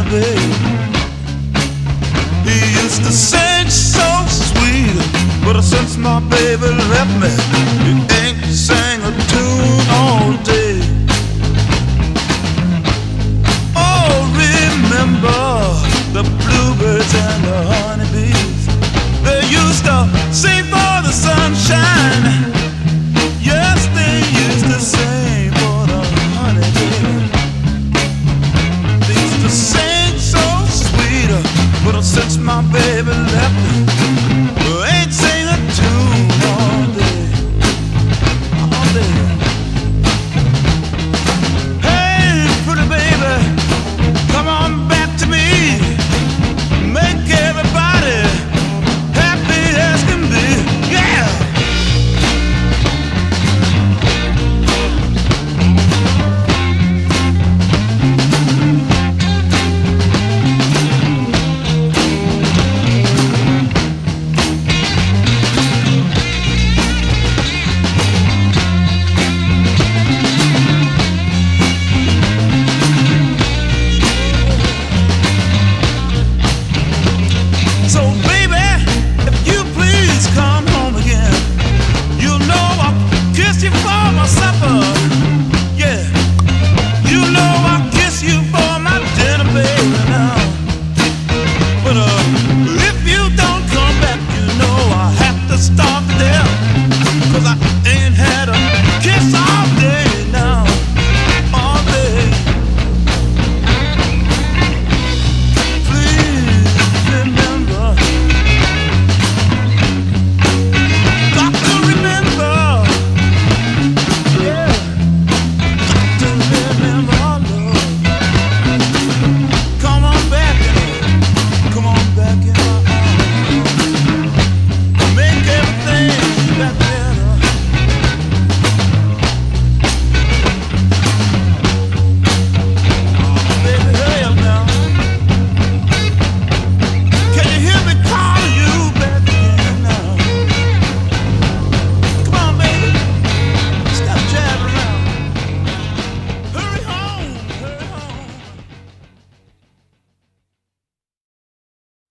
babe. He used to sing so sweet, but since my baby left me, he ain't sang a tune all day. Oh, remember the bluebirds and the honeybees. They used to sing